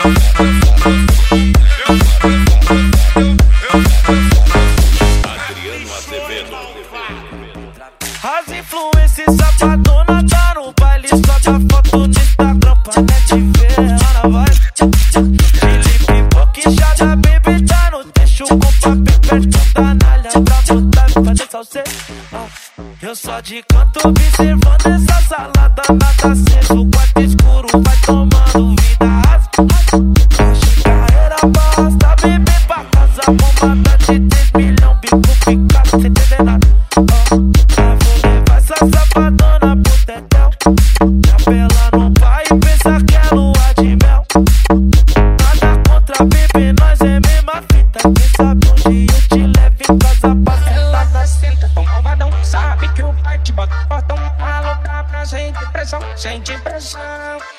As influências safadona tá no baile, solta foto no Instagram pra net ver. Ela vai de pipoca e já da baby tá no deixo com papel perto da nalha pra botar e fazer salseiro. Eu só de canto observando essa salada, nada aceso, quarto escuro vai tomando vida rasa. Hoje carreira basta, bebê pra casa, bombada de 3 milhões, bico picado, sem entender nada. Essa safadona pro tetel, capela no pai e pensa que é lua de mel. Nada contra bebê, nós é mesma fita. Quem sabe onde eu te levo em casa pra sentar na cinta. Tão malvadão, sabe que o pai te bota portão. Alô, dá pra gente pressão, sente pressão.